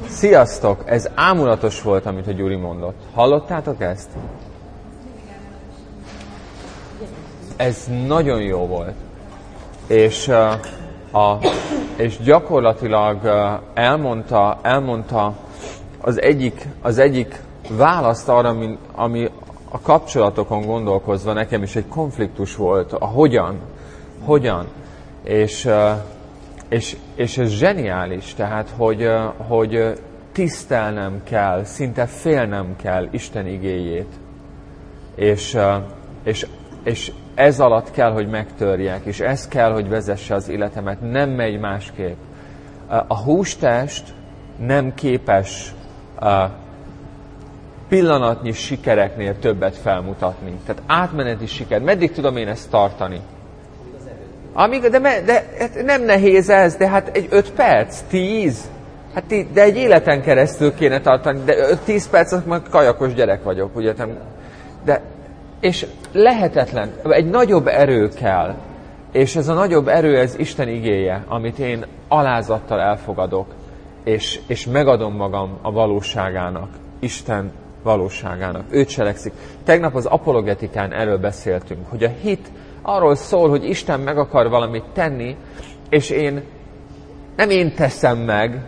Sziasztok! Ez ámulatos volt, amit a Gyuri mondott. Hallottátok ezt? Ez nagyon jó volt. És gyakorlatilag elmondta az egyik választ arra, ami a kapcsolatokon gondolkozva nekem is egy konfliktus volt. A hogyan. És ez zseniális, tehát, hogy tisztelnem kell, szinte félnem kell Isten igéjét. És ez alatt kell, hogy megtörjek, és ez kell, hogy vezesse az életemet. Nem megy másképp. A hústest nem képes pillanatnyi sikereknél többet felmutatni. Tehát átmeneti siker. Meddig tudom én ezt tartani? De nem nehéz ez, de hát egy 5 perc, 10, de egy életen keresztül kéne tartani, de 10 perc, az már kajakos gyerek vagyok, ugye? És lehetetlen, egy nagyobb erő kell, és ez a nagyobb erő, ez Isten igéje, amit én alázattal elfogadok, és megadom magam a valóságának, Isten valóságának. Ő cselekszik. Tegnap az apologetikán erről beszéltünk, hogy a hit arról szól, hogy Isten meg akar valamit tenni, és nem én teszem meg.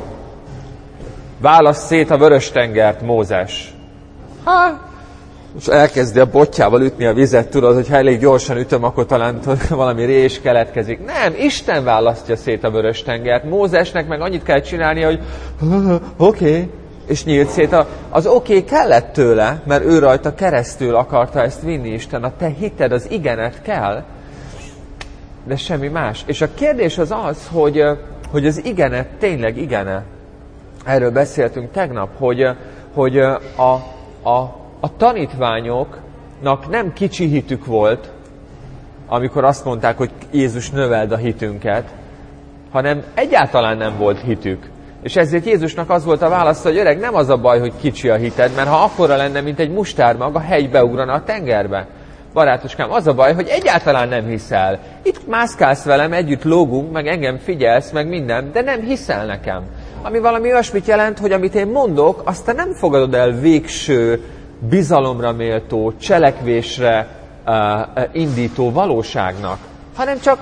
Válasz szét a Vörös-tengert, Mózes. És elkezdi a botjával ütni a vizet, tudod, hogy ha elég gyorsan ütöm, akkor talán valami rés keletkezik. Nem, Isten választja szét a Vörös-tengert. Mózesnek meg annyit kell csinálni, hogy oké, és nyílt szét. Az oké kellett tőle, mert ő rajta keresztül akarta ezt vinni Isten. A te hited, az igenet kell, de semmi más. És a kérdés az az, hogy az igenet tényleg igene. Erről beszéltünk tegnap, hogy a tanítványoknak nem kicsi hitük volt, amikor azt mondták, hogy Jézus növeld a hitünket, hanem egyáltalán nem volt hitük. És ezért Jézusnak az volt a válasz, hogy öreg, nem az a baj, hogy kicsi a hited, mert ha akkora lenne, mint egy mustármag, a hegy beugrana a tengerbe. Barátoskám, az a baj, hogy egyáltalán nem hiszel. Itt mászkálsz velem, együtt lógunk, meg engem figyelsz, meg minden, de nem hiszel nekem. Ami valami olyasmit jelent, hogy amit én mondok, azt te nem fogadod el végső, bizalomra méltó, cselekvésre indító valóságnak, hanem csak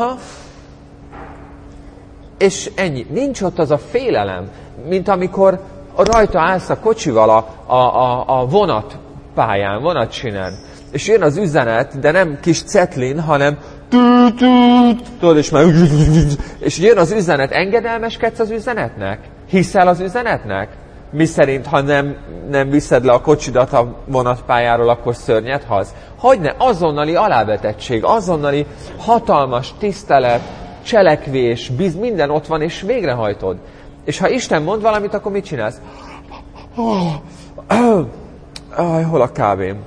és ennyi. Nincs ott az a félelem, mint amikor rajta állsz a kocsival a vonatpályán, vonatsinen, és jön az üzenet, de nem kis cetlin, hanem tudod, és jön az üzenet. Engedelmeskedsz az üzenetnek? Hiszel az üzenetnek? Miszerint, ha nem viszed le a kocsidat a vonatpályáról, akkor szörnyet halsz? Hogyne, azonnali alávetettség, azonnali hatalmas tisztelet, cselekvés, minden ott van, és végrehajtod. És ha Isten mond valamit, akkor mit csinálsz? Hol a kávém?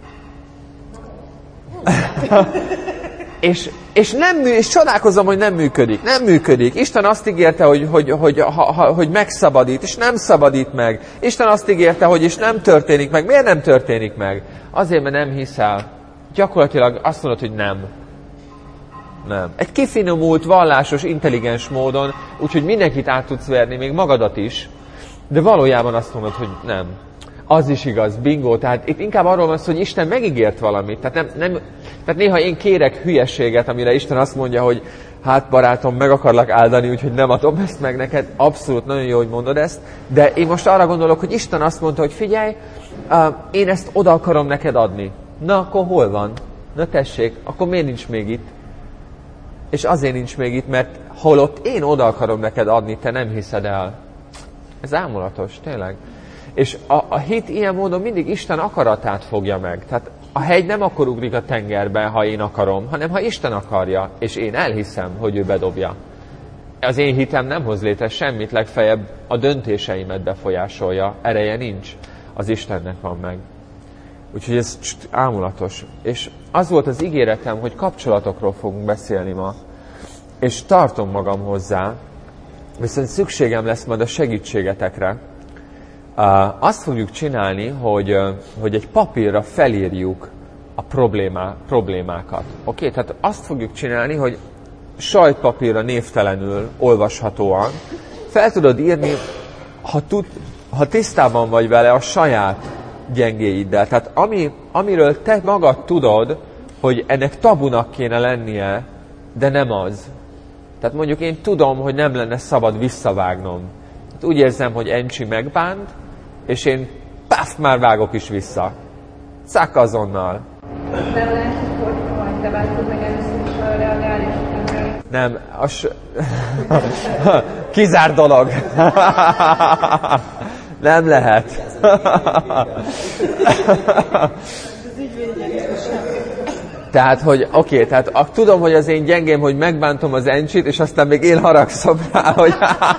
És csodálkozom, hogy nem működik. Nem működik. Isten azt ígérte, hogy megszabadít, és nem szabadít meg. Isten azt ígérte, hogy és nem történik meg. Miért nem történik meg? Azért, mert nem hiszel. Gyakorlatilag azt mondod, hogy nem. Nem. Egy kifinomult, vallásos, intelligens módon, úgyhogy mindenkit át tudsz verni, még magadat is, de valójában azt mondod, hogy nem. Az is igaz, bingo. Tehát itt inkább arról van szó, hogy Isten megígért valamit. Tehát néha én kérek hülyeséget, amire Isten azt mondja, hogy hát barátom, meg akarlak áldani, úgyhogy nem adom ezt meg neked. Abszolút nagyon jó, hogy mondod ezt. De én most arra gondolok, hogy Isten azt mondta, hogy figyelj, én ezt oda akarom neked adni. Na, akkor hol van? Na tessék, akkor miért nincs még itt? És azért nincs még itt, mert holott én oda akarom neked adni, te nem hiszed el. Ez ámulatos, tényleg. És a hit ilyen módon mindig Isten akaratát fogja meg. Tehát a hegy nem akkor ugrik a tengerbe, ha én akarom, hanem ha Isten akarja, és én elhiszem, hogy ő bedobja. Az én hitem nem hoz létre semmit, legfeljebb a döntéseimet befolyásolja. Ereje nincs. Az Istennek van meg. Úgyhogy ez ámulatos. És az volt az ígéretem, hogy kapcsolatokról fogunk beszélni ma. És tartom magam hozzá, viszont szükségem lesz majd a segítségetekre. Azt fogjuk csinálni, hogy egy papírra felírjuk a problémákat. Oké? Tehát azt fogjuk csinálni, hogy sajtpapírra névtelenül, olvashatóan fel tudod írni ha tisztában vagy vele a saját gyengéiddel, tehát amiről te magad tudod, hogy ennek tabunak kéne lennie, de nem az. Tehát mondjuk én tudom, hogy nem lenne szabad visszavágnom. Hát úgy érzem, hogy Encsi megbánt, és én már vágok is vissza. Szák azonnal. Nem lehet, hogy majd te váltod meg először is a reagálni, nem, kizár dolog. Nem lehet. Tehát, hogy oké, tehát tudom, hogy az én gyengém, hogy megbántom az Encsit, és aztán még én haragszom rá, hogy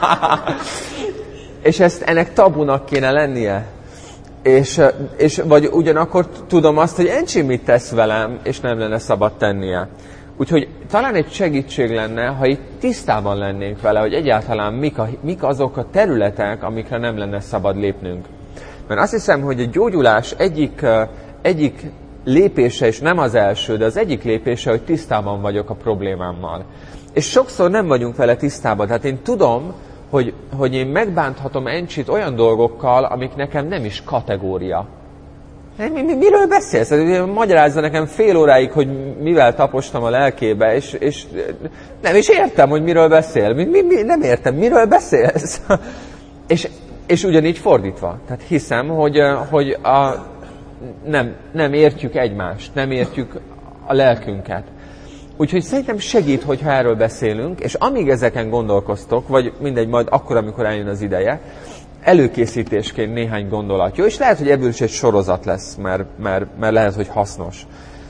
és ennek tabunak kéne lennie. És vagy ugyanakkor tudom azt, hogy Encsi mit tesz velem, és nem lenne szabad tennie. Úgyhogy talán egy segítség lenne, ha itt tisztában lennénk vele, hogy egyáltalán mik azok a területek, amikre nem lenne szabad lépnünk. Mert azt hiszem, hogy a gyógyulás egyik lépése, és nem az első, de az egyik lépése, hogy tisztában vagyok a problémámmal. És sokszor nem vagyunk vele tisztában. Tehát én tudom, hogy én megbánthatom Encsit olyan dolgokkal, amik nekem nem is kategória. Miről beszélsz? Magyarázza nekem fél óráig, hogy mivel tapostam a lelkébe, és nem is értem, hogy miről beszél. Nem értem, miről beszélsz? és ugyanígy fordítva. Tehát hiszem, hogy nem értjük egymást, nem értjük a lelkünket. Úgyhogy szerintem segít, hogyha erről beszélünk, és amíg ezeken gondolkoztok, vagy mindegy, majd akkor, amikor eljön az ideje, előkészítésként néhány gondolat. Jó, és lehet, hogy ebből is egy sorozat lesz, mert lehet, hogy hasznos.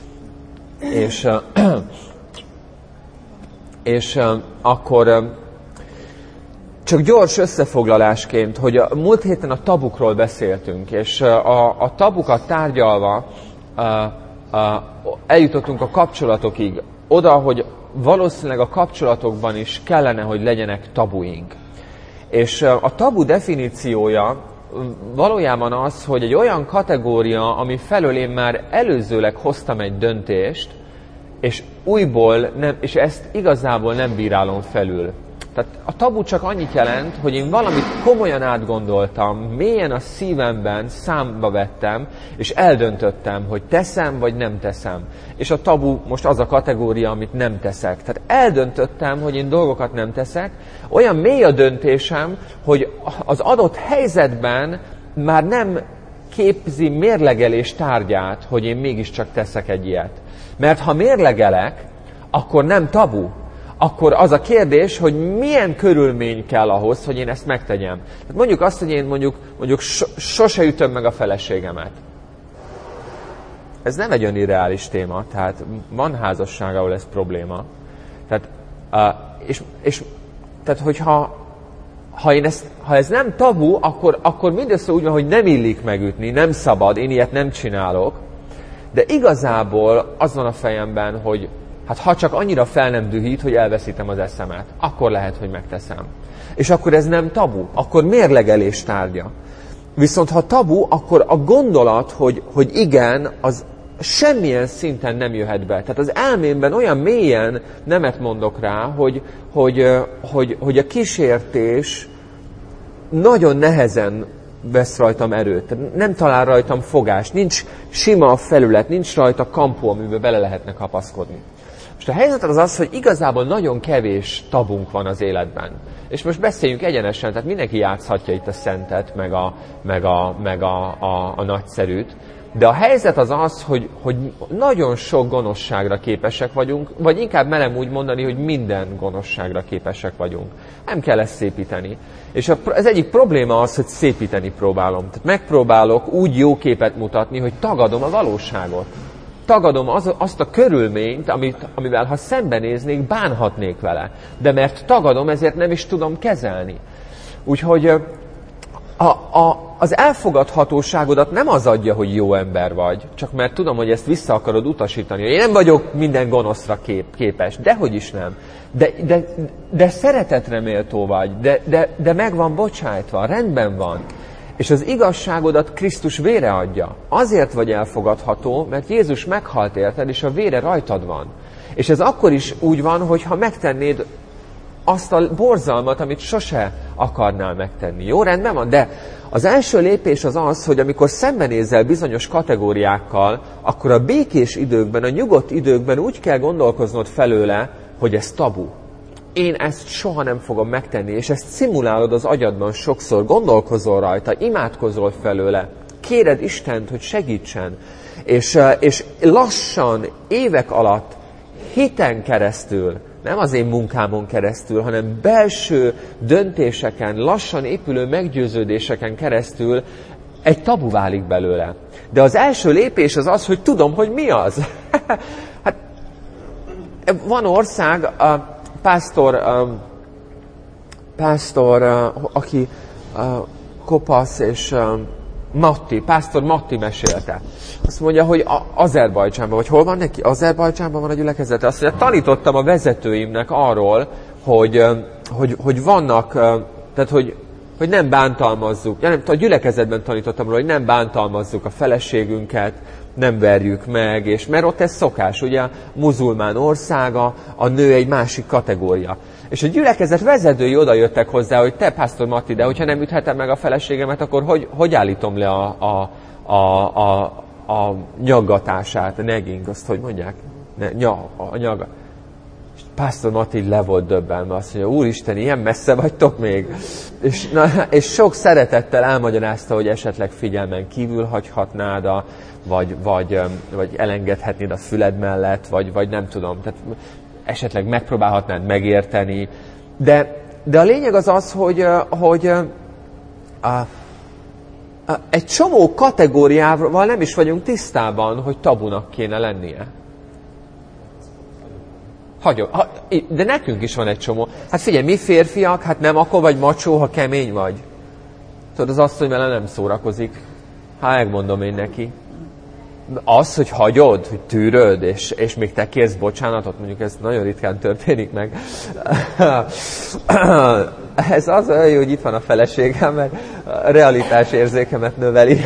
És akkor csak gyors összefoglalásként, hogy a múlt héten a tabukról beszéltünk, és a tabukat tárgyalva eljutottunk a kapcsolatokig, oda, hogy valószínűleg a kapcsolatokban is kellene, hogy legyenek tabuink. És a tabu definíciója valójában az, hogy egy olyan kategória, ami felől én már előzőleg hoztam egy döntést, és és ezt igazából nem bírálom felül. Tehát a tabu csak annyit jelent, hogy én valamit komolyan átgondoltam, mélyen a szívemben számba vettem, és eldöntöttem, hogy teszem, vagy nem teszem. És a tabu most az a kategória, amit nem teszek. Tehát eldöntöttem, hogy én dolgokat nem teszek, olyan mély a döntésem, hogy az adott helyzetben már nem képzi mérlegelés tárgyát, hogy én mégiscsak teszek egy ilyet. Mert ha mérlegelek, akkor nem tabu. Akkor az a kérdés, hogy milyen körülmény kell ahhoz, hogy én ezt megtegyem. Tehát mondjuk azt, hogy én mondjuk sose ütöm meg a feleségemet. Ez nem egy olyan irreális téma, tehát van házasság, ahol ez probléma. Tehát, tehát hogyha ha ez nem tabu, akkor mindössze úgy van, hogy nem illik megütni, nem szabad, én ilyet nem csinálok. De igazából az van a fejemben, hogy hát ha csak annyira fel nem dühít, hogy elveszítem az eszemet, akkor lehet, hogy megteszem. És akkor ez nem tabu, akkor mérlegelés tárgya. Viszont ha tabu, akkor a gondolat, hogy igen, az semmilyen szinten nem jöhet be. Tehát az elmémben olyan mélyen nemet mondok rá, hogy a kísértés nagyon nehezen vesz rajtam erőt. Tehát nem talál rajtam fogást, nincs sima a felület, nincs rajta kampó, amiben bele lehetne kapaszkodni. Most a helyzet az, hogy igazából nagyon kevés tabunk van az életben. És most beszéljünk egyenesen, tehát mindenki játszhatja itt a szentet, meg a nagyszerűt. De a helyzet az, hogy nagyon sok gonoszságra képesek vagyunk, vagy inkább merem úgy mondani, hogy minden gonoszságra képesek vagyunk. Nem kell ezt szépíteni. És az egyik probléma az, hogy szépíteni próbálom. Tehát megpróbálok úgy jó képet mutatni, hogy tagadom a valóságot. Tagadom azt a körülményt, amivel ha szembenéznék, bánhatnék vele. De mert tagadom, ezért nem is tudom kezelni. Úgyhogy az elfogadhatóságodat nem az adja, hogy jó ember vagy, csak mert tudom, hogy ezt vissza akarod utasítani. Én nem vagyok minden gonoszra képes, dehogy is nem. De szeretetre méltó vagy, de meg van bocsájtva, rendben van. És az igazságodat Krisztus vére adja. Azért vagy elfogadható, mert Jézus meghalt érted, és a vére rajtad van. És ez akkor is úgy van, hogyha megtennéd azt a borzalmat, amit sose akarnál megtenni. Jó, rendben van? De az első lépés az az, hogy amikor szembenézel bizonyos kategóriákkal, akkor a békés időkben, a nyugodt időkben úgy kell gondolkoznod felőle, hogy ez tabu. Én ezt soha nem fogom megtenni, és ezt szimulálod az agyadban sokszor, gondolkozol rajta, imádkozol felőle, kéred Istent, hogy segítsen, és lassan, évek alatt, hiten keresztül, nem az én munkámon keresztül, hanem belső döntéseken, lassan épülő meggyőződéseken keresztül egy tabu válik belőle. De az első lépés az az, hogy tudom, hogy mi az. Hát, van ország, a pásztor, aki kopasz, és pásztor Matti mesélte. Azt mondja, hogy Azerbajdzsánban, vagy hol van neki? Azerbajdzsánban van a gyülekezete. Azt mondja, tanítottam a vezetőimnek arról, hogy vannak, tehát hogy nem bántalmazzuk. A gyülekezetben tanítottam róla, hogy nem bántalmazzuk a feleségünket, nem verjük meg, és mert ott ez szokás, ugye muzulmán országa, a nő egy másik kategória. És a gyülekezet vezetői oda jöttek hozzá, hogy te, pásztor Matti, de hogyha nem üthetem meg a feleségemet, akkor hogy állítom le a nyaggatását, a negging, azt hogy mondják? A nyaga. És pásztor Matti le volt döbbenve, azt mondja, Úristen, ilyen messze vagytok még? És sok szeretettel elmagyarázta, hogy esetleg figyelmen kívül hagyhatnád, vagy elengedhetnéd a füled mellett, vagy nem tudom, tehát esetleg megpróbálhatnád megérteni. De a lényeg az az, hogy egy csomó kategóriával nem is vagyunk tisztában, hogy tabunak kéne lennie. De nekünk is van egy csomó. Hát figyelj, mi férfiak, hát nem akkor vagy macsó, ha kemény vagy. Tudod, az asszony vele nem szórakozik. Megmondom én neki. Az, hogy hagyod, hogy tűröd, és még te kérsz bocsánatot, mondjuk ez nagyon ritkán történik meg. Ez az olyan jó, hogy itt van a feleségem, mert a realitás érzékemet növeli.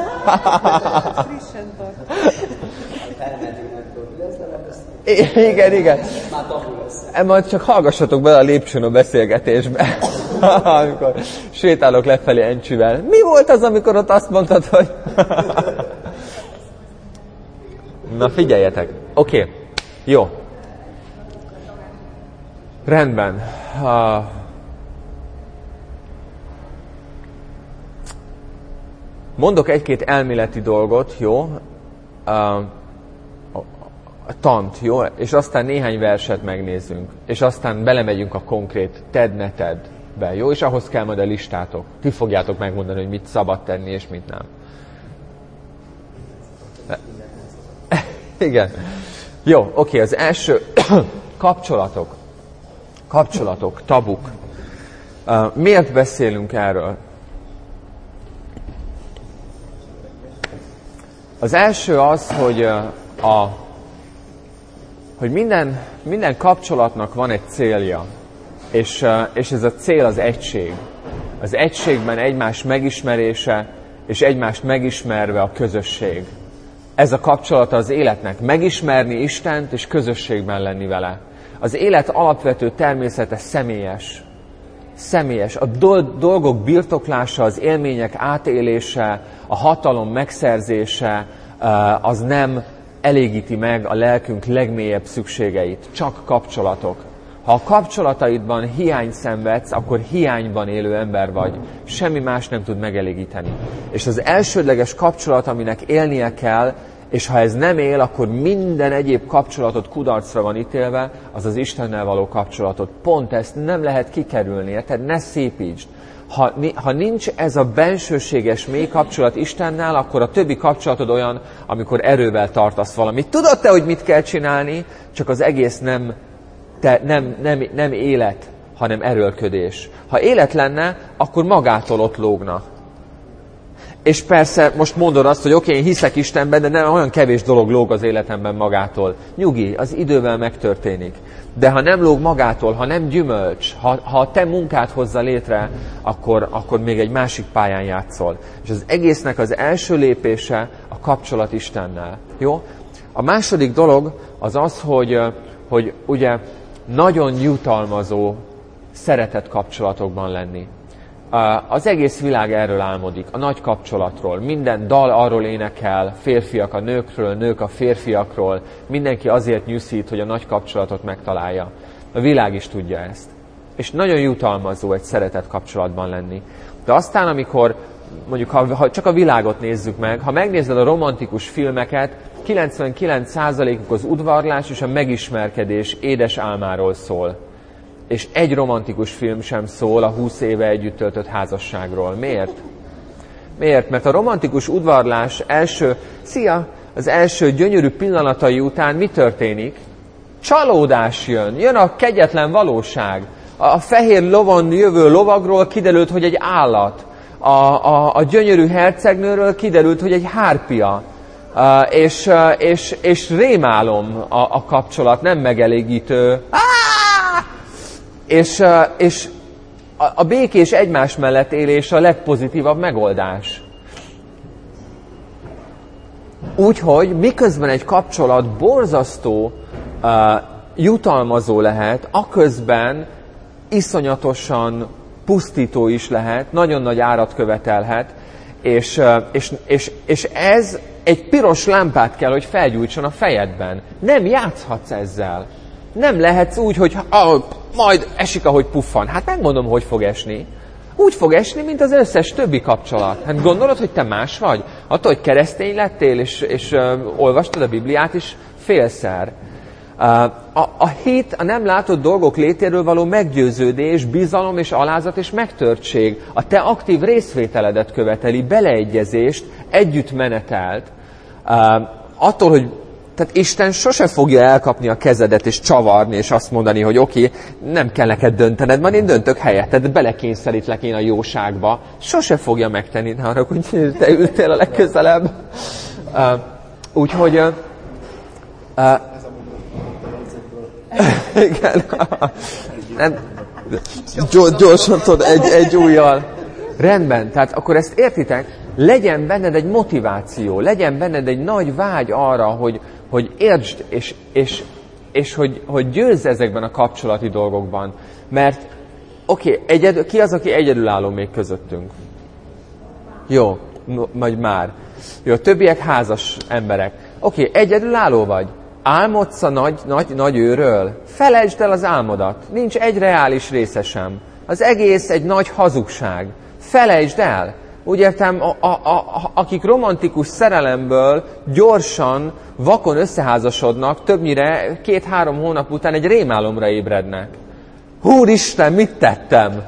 Igen. Majd csak hallgassatok bele a lépcsőn a beszélgetésbe, amikor sétálok lefelé Encsivel. Mi volt az, amikor ott azt mondtad, hogy... Na figyeljetek. Oké. Jó. Rendben. Mondok egy-két elméleti dolgot, jó? Tant, jó? És aztán néhány verset megnézzünk. És aztán belemegyünk a konkrét TED-netedbe, jó? És ahhoz kell majd a listátok. Ti fogjátok megmondani, hogy mit szabad tenni, és mit nem. Igen. Jó, oké, az első kapcsolatok, tabuk. Miért beszélünk erről? Az első az, hogy minden kapcsolatnak van egy célja, és ez a cél az egység. Az egységben egymás megismerése, és egymást megismerve a közösség. Ez a kapcsolata az életnek. Megismerni Istent, és közösségben lenni vele. Az élet alapvető természete személyes. Személyes. A dolgok birtoklása, az élmények átélése, a hatalom megszerzése, az nem elégíti meg a lelkünk legmélyebb szükségeit. Csak kapcsolatok. Ha a kapcsolataidban hiányt szenvedsz, akkor hiányban élő ember vagy. Semmi más nem tud megelégíteni. És az elsődleges kapcsolat, aminek élnie kell, és ha ez nem él, akkor minden egyéb kapcsolatot kudarcra van ítélve, az az Istennel való kapcsolatot. Pont ezt nem lehet kikerülni, érted? Ne szépítsd. Ha nincs ez a bensőséges mély kapcsolat Istennel, akkor a többi kapcsolatod olyan, amikor erővel tartasz valamit. Tudod te, hogy mit kell csinálni, csak az egész nem élet, hanem erőlködés. Ha élet lenne, akkor magától ott lógna. És persze most mondod azt, hogy oké, én hiszek Istenben, de nem olyan kevés dolog lóg az életemben magától. Nyugi, az idővel megtörténik. De ha nem lóg magától, ha nem gyümölcs, ha te munkát hozza létre, akkor még egy másik pályán játszol. És az egésznek az első lépése a kapcsolat Istennel. Jó? A második dolog az az, hogy ugye nagyon jutalmazó szeretett kapcsolatokban lenni. Az egész világ erről álmodik, a nagy kapcsolatról. Minden dal arról énekel, férfiak a nőkről, nők a férfiakról. Mindenki azért nyűszít, hogy a nagy kapcsolatot megtalálja. A világ is tudja ezt. És nagyon jutalmazó egy szeretett kapcsolatban lenni. De aztán, amikor, mondjuk, ha csak a világot nézzük meg, ha megnézed a romantikus filmeket, 99%-uk az udvarlás és a megismerkedés édes álmáról szól. És egy romantikus film sem szól a 20 éve együtt töltött házasságról. Miért? Miért? Mert a romantikus udvarlás az első gyönyörű pillanatai után mi történik? Csalódás jön. Jön a kegyetlen valóság. A fehér lovon jövő lovagról kiderült, hogy egy állat. A gyönyörű hercegnőről kiderült, hogy egy hárpia. És rémálom a kapcsolat, nem megelégítő. És a békés egymás mellett élés a legpozitívabb megoldás. Úgyhogy miközben egy kapcsolat borzasztó jutalmazó lehet, aközben iszonyatosan pusztító is lehet, nagyon nagy árat követelhet, és ez egy piros lámpát kell, hogy felgyújtson a fejedben. Nem játszhatsz ezzel. Nem lehetsz úgy, hogy majd esik, ahogy puffan. Hát megmondom, hogy fog esni. Úgy fog esni, mint az összes többi kapcsolat. Hát gondolod, hogy te más vagy? Attól, hogy keresztény lettél, és olvastad a Bibliát is félszer. A hit, a nem látott dolgok létéről való meggyőződés, bizalom és alázat és megtörtség. A te aktív részvételedet követeli, beleegyezést, együttmenetelt. Attól, hogy tehát Isten sose fogja elkapni a kezedet és csavarni, és azt mondani, hogy oké, nem kell neked döntened, majd én döntök helyetted, belekényszerítlek én a jóságba. Sose fogja megtenni, arra, hogy te ültél a legközelebb. Úgyhogy... igen. Gyorsan tudod, egy ujjal. Rendben, tehát akkor ezt értitek? Legyen benned egy motiváció, legyen benned egy nagy vágy arra, hogy értsd, és hogy győzz ezekben a kapcsolati dolgokban. Mert ki az, aki egyedülálló még közöttünk? Jó, vagy már. Jó, a többiek házas emberek. Egyedülálló vagy? Álmodsz a nagy őről? Felejtsd el az álmodat. Nincs egy reális része sem. Az egész egy nagy hazugság. Felejtsd el. Úgy értem, akik romantikus szerelemből gyorsan, vakon összeházasodnak, többnyire 2-3 hónap után egy rémálomra ébrednek. Úristen, mit tettem?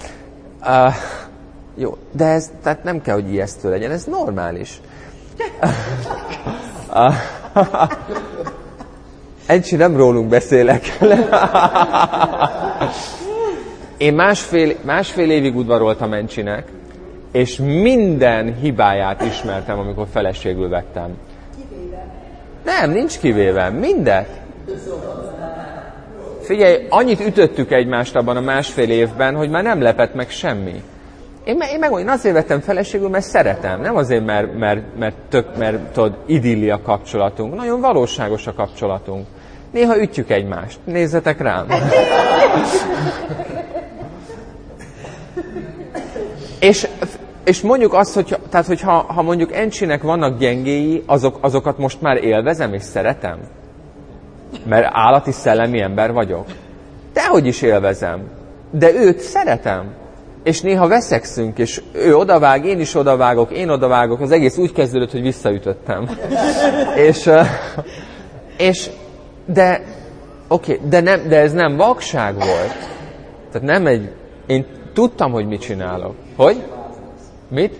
Jó, de ez tehát nem kell, hogy ijesztő legyen, ez normális. Encsi, nem rólunk beszélek. Én másfél évig udvaroltam Encsinek, és minden hibáját ismertem, amikor feleségül vettem. Kivéve? Nem, nincs kivéve. Mindet. Figyelj, annyit ütöttük egymást abban a másfél évben, hogy már nem lepett meg semmi. Én azért vettem feleségül, mert szeretem. Nem azért, mert tudod, idilli a kapcsolatunk. Nagyon valóságos a kapcsolatunk. Néha ütjük egymást. Nézzetek rám. És mondjuk azt, ha mondjuk Encsinek vannak gyengéi, azokat most már élvezem és szeretem? Mert állati szellemi ember vagyok. Dehogy is élvezem. De őt szeretem. És néha veszekszünk, és ő odavág, én is odavágok, én odavágok. Az egész úgy kezdődött, hogy visszaütöttem. De ez nem vakság volt. Tehát nem én tudtam, hogy mit csinálok. Hogy? Mit?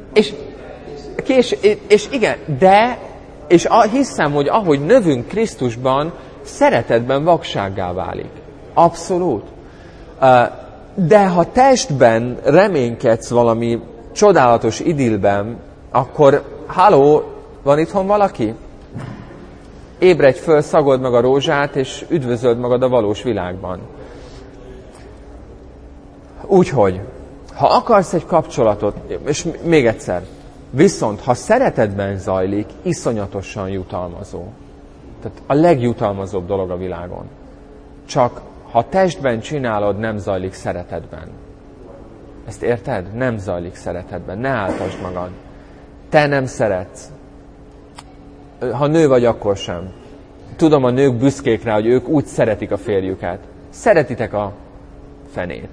És igen, hiszem, hogy ahogy növünk Krisztusban, szeretetben vaksággá válik. Abszolút. De ha testben reménykedsz valami csodálatos idillben, akkor van itthon valaki? Ébredj föl, szagold meg a rózsát, és üdvözöld magad a valós világban. Úgyhogy, ha akarsz egy kapcsolatot, és még egyszer, viszont ha szeretetben zajlik, iszonyatosan jutalmazó. Tehát a legjutalmazóbb dolog a világon. Csak ha testben csinálod, nem zajlik szeretetben. Ezt érted? Nem zajlik szeretetben. Ne áltasd magad. Te nem szeretsz. Ha nő vagy, akkor sem. Tudom, a nők büszkék rá, hogy ők úgy szeretik a férjüket. Szeretitek a fenét.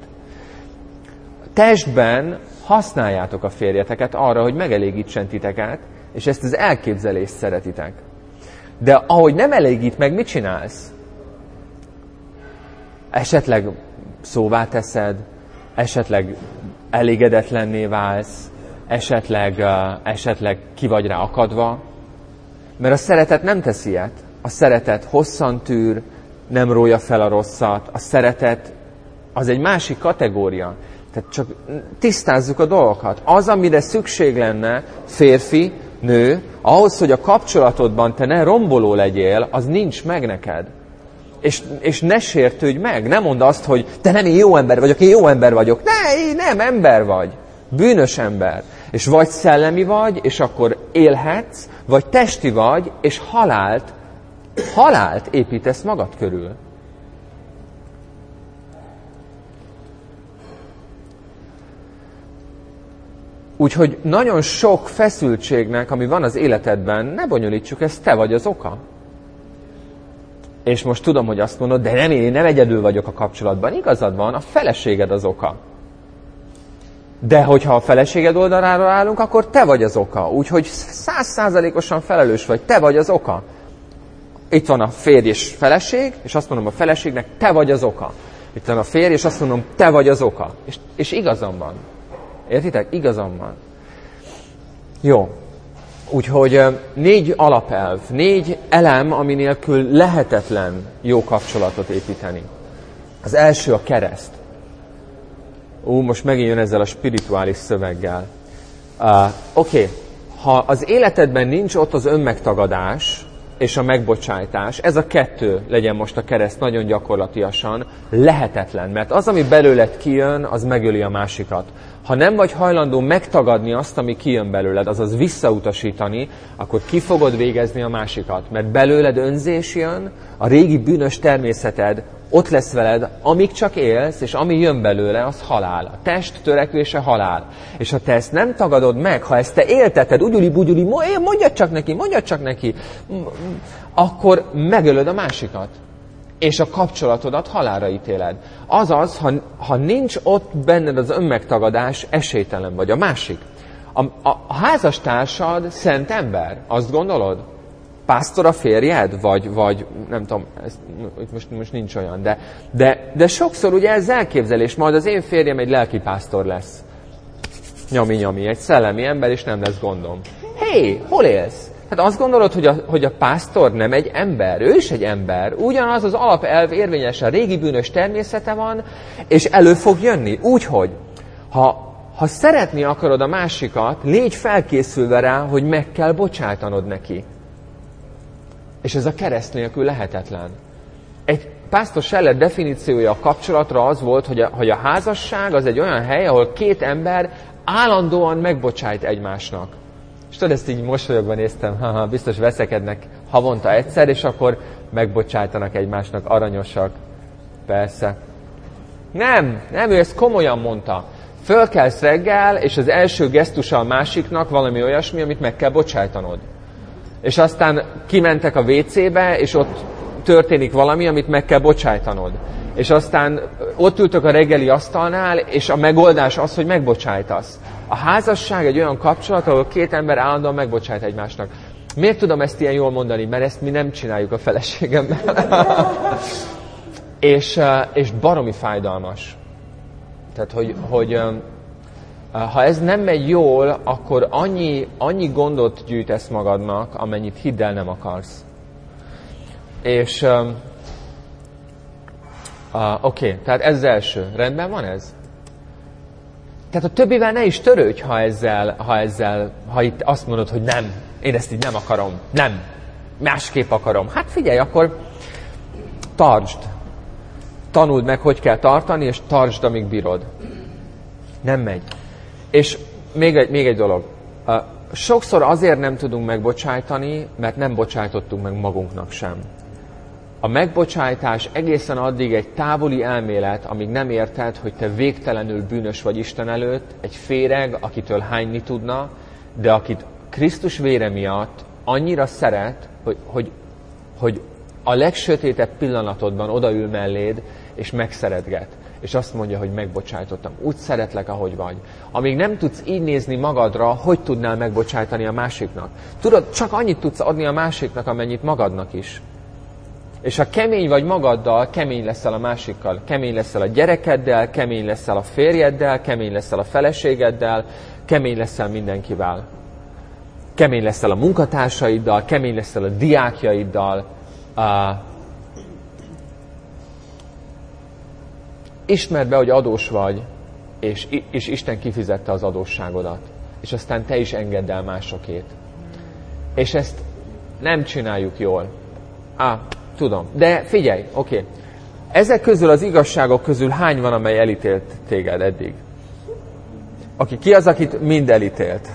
Testben használjátok a férjeteket arra, hogy megelégítsen titeket, és ezt az elképzelést szeretitek. De ahogy nem elégít meg, mit csinálsz? Esetleg szóvá teszed, esetleg elégedetlenné válsz, esetleg ki vagy rá akadva. Mert a szeretet nem tesz ilyet. A szeretet hosszan tűr, nem rója fel a rosszat. A szeretet az egy másik kategória. Tehát csak tisztázzuk a dolgokat. Az, amire szükség lenne, férfi, nő, ahhoz, hogy a kapcsolatodban te ne romboló legyél, az nincs meg neked. És ne sértődj meg. Nem mondd azt, hogy te nem, én jó ember vagyok, én jó ember vagyok. Nem, ember vagy. Bűnös ember. És vagy szellemi vagy, és akkor élhetsz, vagy testi vagy, és halált építesz magad körül. Úgyhogy nagyon sok feszültségnek, ami van az életedben, ne bonyolítsuk, ez te vagy az oka. És most tudom, hogy azt mondod, de nem, én nem egyedül vagyok a kapcsolatban. Igazad van, a feleséged az oka. De hogyha a feleséged oldalára állunk, akkor te vagy az oka. Úgyhogy 100%-osan felelős vagy, te vagy az oka. Itt van a férj és feleség, és azt mondom a feleségnek, te vagy az oka. Itt van a férj, és azt mondom, te vagy az oka. És igazam van. Értitek? Igazam van. Jó. Úgyhogy 4 alapelv, 4 elem, ami nélkül lehetetlen jó kapcsolatot építeni. Az első a kereszt. Most megint jön ezzel a spirituális szöveggel. Oké, ha az életedben nincs ott az önmegtagadás és a megbocsájtás, ez a 2 legyen most a kereszt nagyon gyakorlatiasan, lehetetlen, mert az, ami belőled kijön, az megöli a másikat. Ha nem vagy hajlandó megtagadni azt, ami kijön belőled, azaz visszautasítani, akkor ki fogod végezni a másikat. Mert belőled önzés jön, a régi bűnös természeted ott lesz veled, amíg csak élsz, és ami jön belőle, az halál. A test törekvése halál. És ha te ezt nem tagadod meg, ha ezt te élteted, ugyuli-bugyuli, mondjad csak neki, akkor megölöd a másikat. És a kapcsolatodat halálra ítéled. Azaz, ha nincs ott benned az önmegtagadás, esélytelen vagy. A másik. A házastársad szent ember. Azt gondolod? Pásztor a férjed? Vagy nem tudom, ez most nincs olyan. De sokszor ugye ez elképzelés. Majd az én férjem egy lelkipásztor lesz. Nyami, egy szellemi ember, és nem lesz gondom. Hé, hol élsz? Hát azt gondolod, hogy a pásztor nem egy ember? Ő is egy ember. Ugyanaz az alapelv érvényesen, régi bűnös természete van, és elő fog jönni. Úgyhogy, ha szeretni akarod a másikat, légy felkészülve rá, hogy meg kell bocsájtanod neki. És ez a kereszt nélkül lehetetlen. Egy Pásztor Scheller definíciója a kapcsolatra az volt, hogy a házasság az egy olyan hely, ahol 2 ember állandóan megbocsájt egymásnak. És tudod, ezt így mosolyogva néztem, biztos veszekednek havonta egyszer, és akkor megbocsájtanak egymásnak, aranyosak. Persze. Nem, ő ezt komolyan mondta. Fölkelsz reggel, és az első gesztusa a másiknak valami olyasmi, amit meg kell bocsájtanod. És aztán kimentek a WC-be, és ott történik valami, amit meg kell bocsájtanod. És aztán ott ültök a reggeli asztalnál, és a megoldás az, hogy megbocsájtasz. A házasság egy olyan kapcsolat, ahol 2 ember állandóan megbocsájt egymásnak. Miért tudom ezt ilyen jól mondani? Mert ezt mi nem csináljuk a feleségemmel. és baromi fájdalmas. Tehát, hogy ha ez nem megy jól, akkor annyi gondot gyűjtesz magadnak, amennyit hidd el nem akarsz. És oké, tehát ez az első. Rendben van ez? Tehát a többivel ne is törődj, ha itt azt mondod, hogy nem, én ezt így nem akarom, nem, másképp akarom. Hát figyelj, akkor tartsd. Tanuld meg, hogy kell tartani, és tartsd, amíg bírod. Nem megy. És még egy dolog. Sokszor azért nem tudunk megbocsájtani, mert nem bocsájtottunk meg magunknak sem. A megbocsájtás egészen addig egy távoli elmélet, amíg nem érted, hogy te végtelenül bűnös vagy Isten előtt, egy féreg, akitől hányni tudna, de akit Krisztus vére miatt annyira szeret, hogy a legsötétebb pillanatodban odaül melléd, és megszeretget. És azt mondja, hogy megbocsájtottam. Úgy szeretlek, ahogy vagy. Amíg nem tudsz így nézni magadra, hogy tudnál megbocsájtani a másiknak. Tudod, csak annyit tudsz adni a másiknak, amennyit magadnak is. És ha kemény vagy magaddal, kemény leszel a másikkal. Kemény leszel a gyerekeddel, kemény leszel a férjeddel, kemény leszel a feleségeddel, kemény leszel mindenkivel. Kemény leszel a munkatársaiddal, kemény leszel a diákjaiddal. Ismerd be, hogy adós vagy, és Isten kifizette az adósságodat. És aztán te is engedd el másokét. És ezt nem csináljuk jól. Tudom. De figyelj, oké. Ezek közül az igazságok közül hány van, amely elítélt téged eddig? Ki az, akit mind elítélt?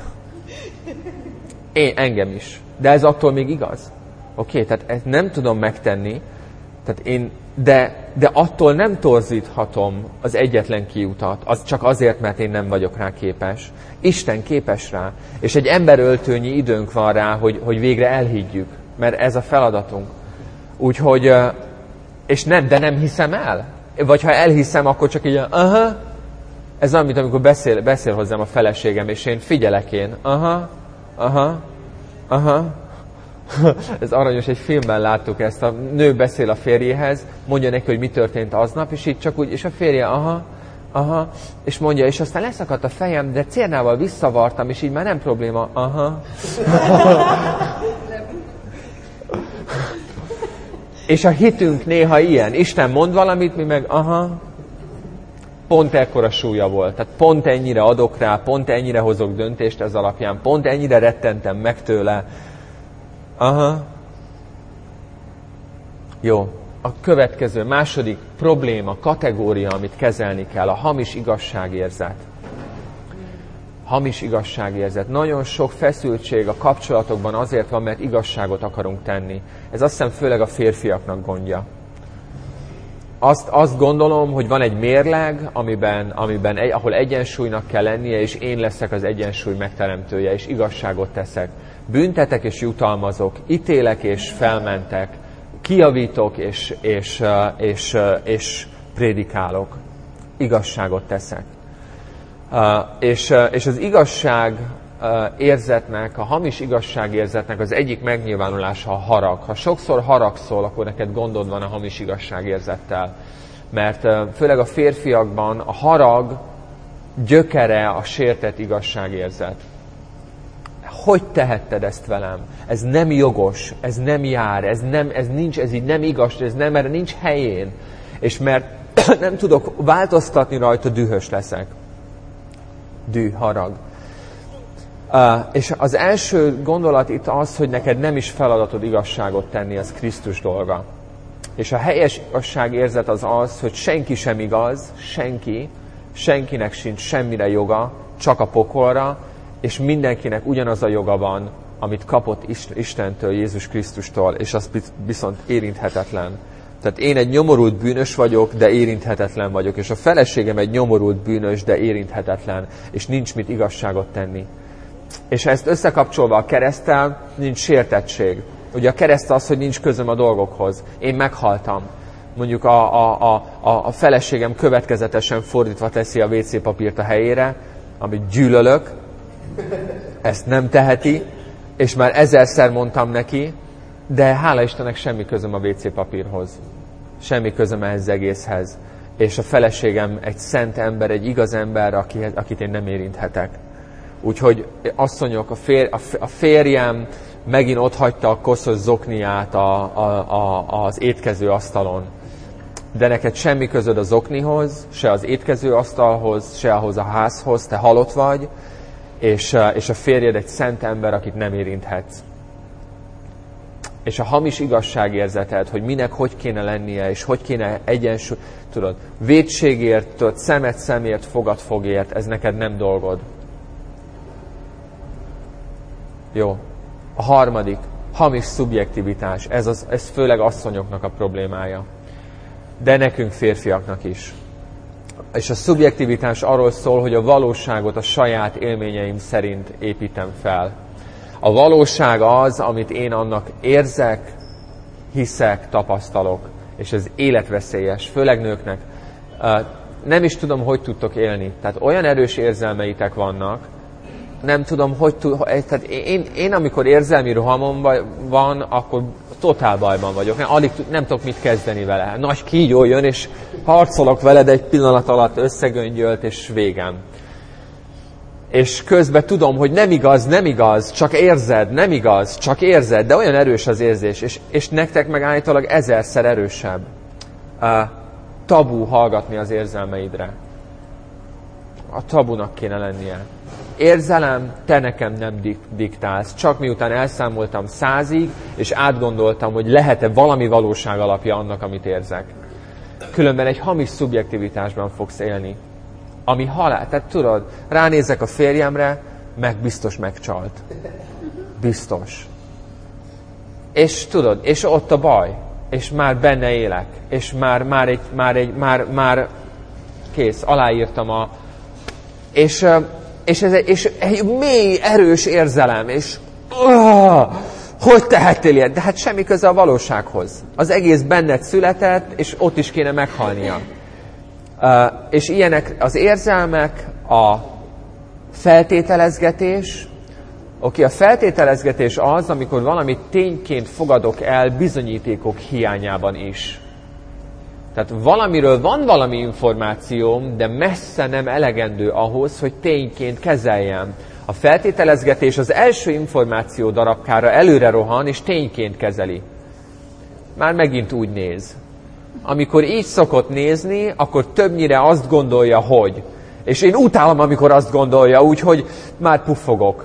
Engem is. De ez attól még igaz? Oké, tehát ezt nem tudom megtenni, tehát de attól nem torzíthatom az egyetlen kiutat, az csak azért, mert én nem vagyok rá képes. Isten képes rá, és egy emberöltőnyi időnk van rá, hogy végre elhiggyük, mert ez a feladatunk. Úgyhogy, de nem hiszem el? Vagy ha elhiszem, akkor csak így, ez olyan, mint amikor beszél hozzám a feleségem, és én figyelek én, Ez aranyos, egy filmben láttuk ezt, a nő beszél a férjéhez, mondja neki, hogy mi történt aznap, és így csak úgy, és a férje, és mondja, és aztán leszakadt a fejem, de cérnával visszavartam, és így már nem probléma, És a hitünk néha ilyen, Isten mond valamit, mi meg, pont ekkora súlya volt, tehát pont ennyire adok rá, pont ennyire hozok döntést ez alapján, pont ennyire rettentem meg tőle. Jó. A következő, második probléma, kategória, amit kezelni kell, a hamis igazságérzet. Hamis igazságérzet. Nagyon sok feszültség a kapcsolatokban azért van, mert igazságot akarunk tenni. Ez azt hiszem főleg a férfiaknak gondja. Azt gondolom, hogy van egy mérleg, ahol egyensúlynak kell lennie, és én leszek az egyensúly megteremtője, és igazságot teszek. Büntetek és jutalmazok, ítélek és felmentek, kijavítok és prédikálok. Igazságot teszek. És az igazság érzetnek, a hamis igazságérzetnek az egyik megnyilvánulása a harag. Ha sokszor haragszol, akkor neked gondod van a hamis igazságérzettel. Mert főleg a férfiakban a harag gyökere a sértett igazságérzet. Hogy tehetted ezt velem? Ez nem jogos, ez nem jár, ez így nem igaz, erre nincs helyén. És mert nem tudok változtatni rajta, dühös leszek. Harag. És az első gondolat itt az, hogy neked nem is feladatod igazságot tenni, az Krisztus dolga. És a helyes igazságérzet az, hogy senki sem igaz, senkinek sincs semmire joga, csak a pokolra, és mindenkinek ugyanaz a joga van, amit kapott Istentől, Jézus Krisztustól, és az viszont érinthetetlen. Tehát én egy nyomorult bűnös vagyok, de érinthetetlen vagyok, és a feleségem egy nyomorult bűnös, de érinthetetlen, és nincs mit igazságot tenni. És ezt összekapcsolva a kereszttel, nincs sértettség. Ugye a kereszt az, hogy nincs közöm a dolgokhoz. Én meghaltam. Mondjuk a feleségem következetesen fordítva teszi a WC papírt a helyére, amit gyűlölök, ezt nem teheti, és már 1000-szer mondtam neki, de hála Istennek semmi közöm a WC papírhoz. Semmi közöm ehhez az egészhez. És a feleségem egy szent ember, egy igaz ember, akit én nem érinthetek. Úgyhogy asszonyok, a férjem megint otthagyta a koszos zokniát az étkező asztalon. De neked semmi közöd a zoknihoz, se az étkező asztalhoz, se ahhoz a házhoz, te halott vagy, és a férjed egy szent ember, akit nem érinthetsz. És a hamis igazságérzeted, hogy minek hogy kéne lennie, és hogy kéne egyensúly, tudod, vétségért, tudod, szemed szemért, fogad fogért, ez neked nem dolgod. Jó. A harmadik. Hamis szubjektivitás, ez főleg asszonyoknak a problémája. De nekünk férfiaknak is. És a szubjektivitás arról szól, hogy a valóságot a saját élményeim szerint építem fel. A valóság az, amit én annak érzek, hiszek, tapasztalok, és ez életveszélyes, főleg nőknek. Nem is tudom, hogy tudtok élni. Tehát olyan erős érzelmeitek vannak, nem tudom, tehát én amikor érzelmi rohamom van, akkor totál bajban vagyok. Alig nem tudok mit kezdeni vele. Nagy kígyó jön, és harcolok veled egy pillanat alatt, összegöngyölt, és végem. És közben tudom, hogy nem igaz, csak érzed, nem igaz, csak érzed, de olyan erős az érzés, és nektek meg állítólag 1000-szer erősebb. Tabu hallgatni az érzelmeidre. A tabunak kéne lennie. Érzelem, te nekem nem diktálsz. Csak miután elszámoltam 100-ig, és átgondoltam, hogy lehet-e valami valóság alapja annak, amit érzek. Különben egy hamis szubjektivitásban fogsz élni. Ami halál. Tehát tudod, ránézek a férjemre, meg biztos megcsalt. Biztos. És tudod, és ott a baj. És már benne élek. És már kész, aláírtam és egy mély, erős érzelem, és hogy tehettél ilyet? De hát semmi köze a valósághoz. Az egész benned született, és ott is kéne meghalnia. És ilyenek az érzelmek, a feltételezgetés. A feltételezgetés az, amikor valamit tényként fogadok el bizonyítékok hiányában is. Tehát valamiről van valami információm, de messze nem elegendő ahhoz, hogy tényként kezeljem. A feltételezgetés az első információ darabkára előre rohan, és tényként kezeli. Már megint úgy néz. Amikor így szokott nézni, akkor többnyire azt gondolja, hogy. És én utálom, amikor azt gondolja, úgyhogy már puffogok.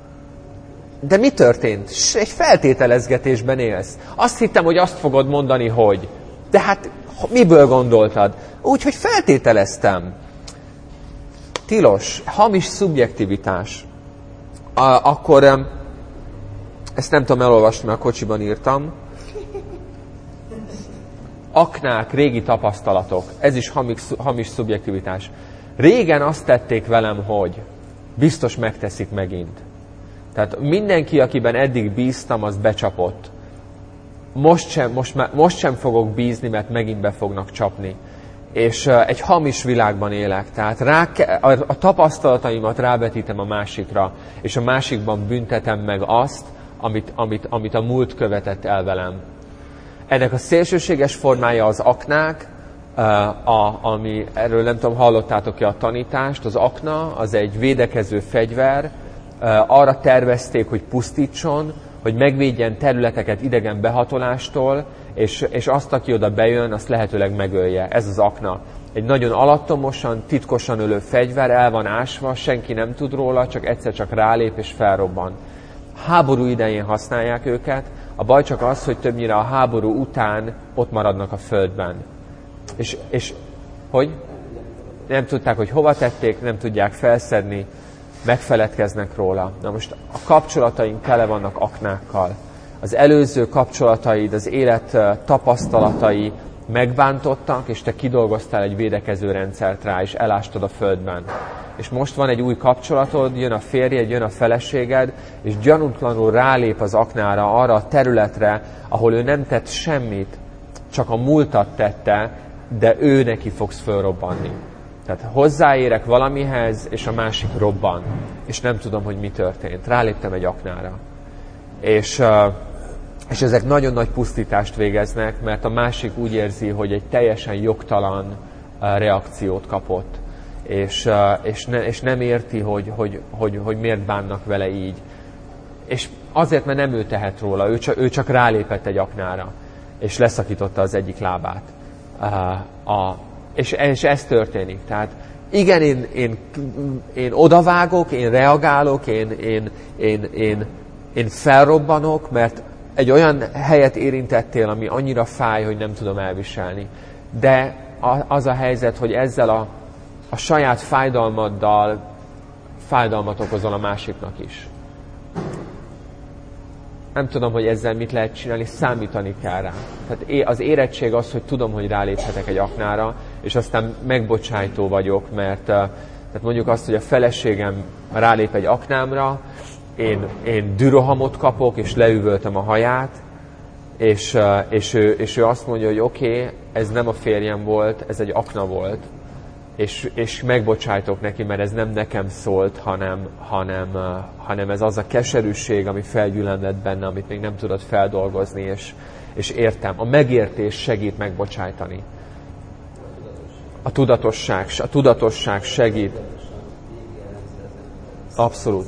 De mi történt? Egy feltételezgetésben élsz. Azt hittem, hogy azt fogod mondani, hogy. De hát miből gondoltad? Úgyhogy feltételeztem. Tilos, hamis szubjektivitás. Akkor ezt nem tudom elolvasni, mert a kocsiban írtam. Aknák, régi tapasztalatok. Ez is hamis szubjektivitás. Régen azt tették velem, hogy biztos megteszik megint. Tehát mindenki, akiben eddig bíztam, az becsapott. Most sem fogok bízni, mert megint be fognak csapni. És egy hamis világban élek. Tehát a tapasztalataimat rávetítem a másikra, és a másikban büntetem meg azt, amit a múlt követett el velem. Ennek a szélsőséges formája az aknák, ami, erről nem tudom, hallottátok-e a tanítást, az akna, az egy védekező fegyver, arra tervezték, hogy pusztítson, hogy megvédjen területeket idegen behatolástól, és azt, aki oda bejön, azt lehetőleg megölje. Ez az akna. Egy nagyon alattomosan, titkosan ölő fegyver, el van ásva, senki nem tud róla, csak egyszer csak rálép és felrobban. Háború idején használják őket, a baj csak az, hogy többnyire a háború után ott maradnak a földben. És hogy? Nem tudták, hogy hova tették, nem tudják felszedni, megfeledkeznek róla. Na most a kapcsolataink tele vannak aknákkal. Az előző kapcsolataid, az élet tapasztalatai megbántottak, és te kidolgoztál egy védekező rendszert rá, és elástad a földben. És most van egy új kapcsolatod, jön a férjed, jön a feleséged, és gyanútlanul rálép az aknára, arra a területre, ahol ő nem tett semmit, csak a múltat tette, de ő neki fogsz fölrobbanni. Tehát hozzáérek valamihez, és a másik robban. És nem tudom, hogy mi történt. Ráléptem egy aknára. És ezek nagyon nagy pusztítást végeznek, mert a másik úgy érzi, hogy egy teljesen jogtalan reakciót kapott. És nem érti, hogy miért bánnak vele így. És azért, mert nem ő tehet róla, ő csak rálépett egy aknára, és leszakította az egyik lábát. És ez történik. Tehát igen, én odavágok, én reagálok, én felrobbanok, mert egy olyan helyet érintettél, ami annyira fáj, hogy nem tudom elviselni. De az a helyzet, hogy ezzel a saját fájdalmaddal fájdalmat okozol a másiknak is. nem tudom, hogy ezzel mit lehet csinálni, számítani kell rá. Tehát az érettség az, hogy tudom, hogy ráléphetek egy aknára, és aztán megbocsájtó vagyok, mert tehát mondjuk azt, hogy a feleségem rálép egy aknámra, én dürohamot kapok, és leüvöltöm a haját, és ő azt mondja, hogy oké, ez nem a férjem volt, ez egy akna volt, és megbocsájtok neki, mert ez nem nekem szólt, hanem ez az a keserűség, ami felgyülemlett benne, amit még nem tudod feldolgozni, és értem. A megértés segít megbocsájtani. A tudatosság segít. Abszolút.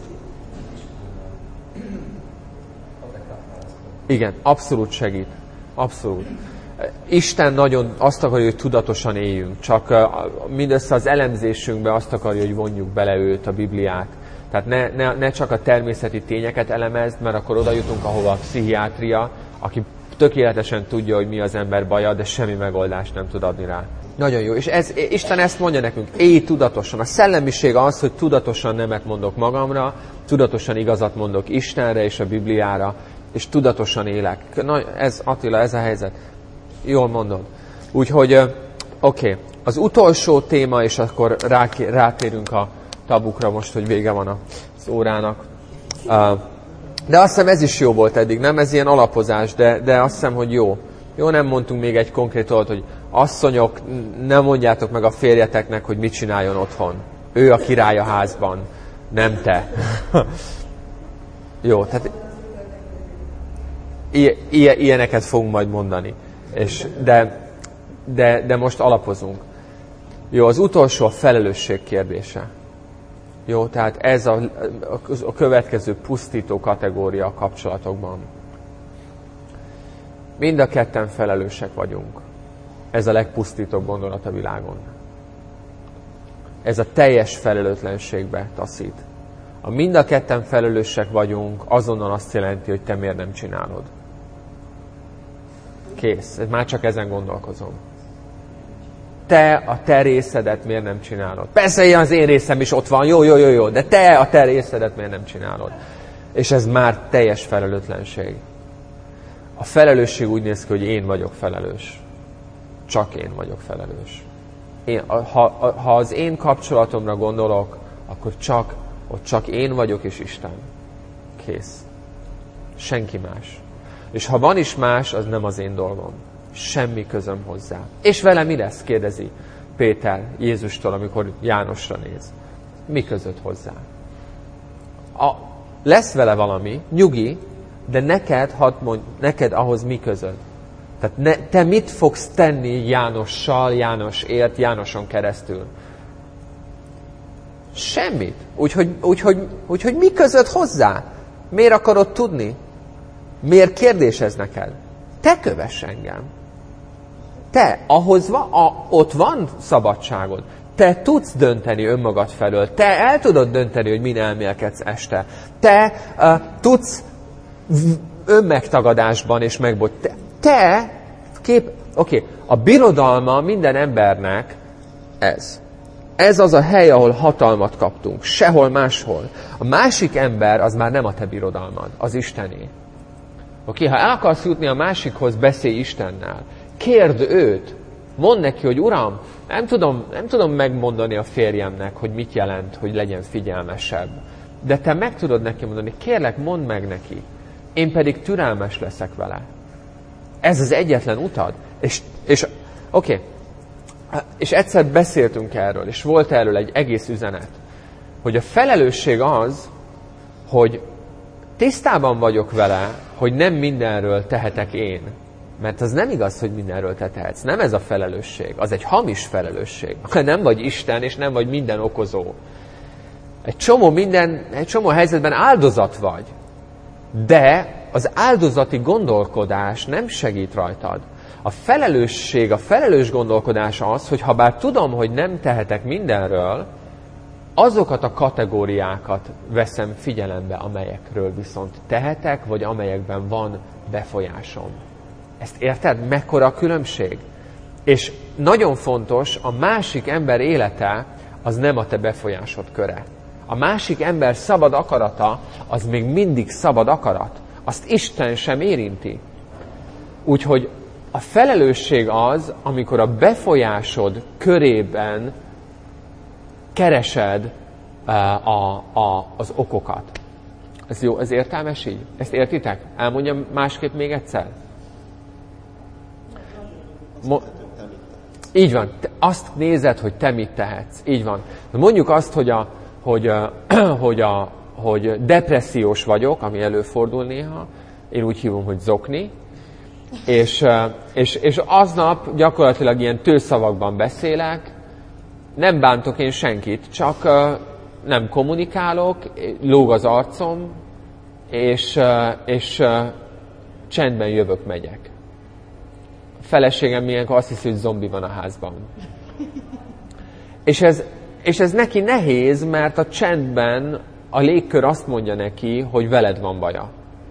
Igen, abszolút segít. Abszolút. Isten nagyon azt akarja, hogy tudatosan éljünk, csak mindössze az elemzésünkben azt akarja, hogy vonjuk bele őt, a Bibliát. Tehát ne csak a természeti tényeket elemezd, mert akkor oda jutunk, ahova a pszichiátria, aki tökéletesen tudja, hogy mi az ember baja, de semmi megoldást nem tud adni rá. Nagyon jó. És Isten ezt mondja nekünk, élj tudatosan. A szellemiség az, hogy tudatosan nemet mondok magamra, tudatosan igazat mondok Istenre és a Bibliára, és tudatosan élek. Na, ez Attila, ez a helyzet. Jól mondod. Úgyhogy, oké. Az utolsó téma, és akkor rátérünk a tabukra most, hogy vége van az órának. De azt hiszem ez is jó volt eddig, nem? Ez ilyen alapozás, de azt hiszem, hogy jó. Jó, nem mondtunk még egy konkrét oldalt, hogy asszonyok, nem mondjátok meg a férjeteknek, hogy mit csináljon otthon. Ő a király a házban, nem te. Jó, tehát ilyeneket fogunk majd mondani. De most alapozunk. Jó, az utolsó a felelősség kérdése. Jó, tehát ez a következő pusztító kategória a kapcsolatokban. Mind a ketten felelősek vagyunk. Ez a legpusztítóbb gondolat a világon. Ez a teljes felelőtlenségbe taszít. Ha mind a ketten felelősek vagyunk, azonnal azt jelenti, hogy te miért nem csinálod. Kész. Már csak ezen gondolkozom. Te a te részedet miért nem csinálod? Persze, az én részem is ott van, jó, de te a te részedet miért nem csinálod? És ez már teljes felelőtlenség. A felelősség úgy néz ki, hogy én vagyok felelős. Csak én vagyok felelős. Ha az én kapcsolatomra gondolok, akkor ott csak én vagyok és Isten. Kész. Senki más. És ha van is más, az nem az én dolgom. Semmi közöm hozzá. És vele mi lesz? Kérdezi Péter Jézustól, amikor Jánosra néz. Mi között hozzá? Lesz vele valami, nyugi, de neked ahhoz mi között? Tehát te mit fogsz tenni Jánossal, Jánosért, Jánoson keresztül? Semmit. Úgyhogy mi között hozzá? Miért akarod tudni? Miért kérdésez neked? Te kövess engem. Te, ott van szabadságod. Te tudsz dönteni önmagad felől. Te el tudod dönteni, hogy min elmélkedsz este. Te tudsz önmegtagadásban és a birodalma minden embernek ez. Ez az a hely, ahol hatalmat kaptunk. Sehol máshol. A másik ember az már nem a te birodalmad, az Istené. Ha el akarsz jutni a másikhoz, beszélj Istennel. Kérd őt. Mondd neki, hogy Uram, nem tudom megmondani a férjemnek, hogy mit jelent, hogy legyen figyelmesebb. De te meg tudod neki mondani, kérlek, mondd meg neki. Én pedig türelmes leszek vele. Ez az egyetlen utad. És egyszer beszéltünk erről, és volt erről egy egész üzenet, hogy a felelősség az, hogy tisztában vagyok vele, hogy nem mindenről tehetek én. Mert az nem igaz, hogy mindenről te tehetsz. Nem ez a felelősség. Az egy hamis felelősség. Nem vagy Isten, és nem vagy minden okozó. Egy csomó helyzetben áldozat vagy. De az áldozati gondolkodás nem segít rajtad. A felelősség, a felelős gondolkodás az, hogy ha bár tudom, hogy nem tehetek mindenről, azokat a kategóriákat veszem figyelembe, amelyekről viszont tehetek, vagy amelyekben van befolyásom. Ezt érted? Mekkora a különbség? És nagyon fontos, a másik ember élete az nem a te befolyásod köre. A másik ember szabad akarata az még mindig szabad akarat. azt Isten sem érinti. Úgyhogy a felelősség az, amikor a befolyásod körében keresed az okokat. Ez jó, ez értelmes így? Ezt értitek? Elmondjam másképp még egyszer? Így van. Te azt nézed, hogy te mit tehetsz. Így van. Mondjuk azt, hogy depressziós vagyok, ami előfordul néha. Én úgy hívom, hogy zokni. És aznap gyakorlatilag ilyen tőszavakban beszélek. Nem bántok én senkit, csak nem kommunikálok, lóg az arcom, és csendben jövök, megyek. A feleségem ilyenkor azt hiszi, hogy zombi van a házban. És ez neki nehéz, mert a csendben a légkör azt mondja neki, hogy veled van baja.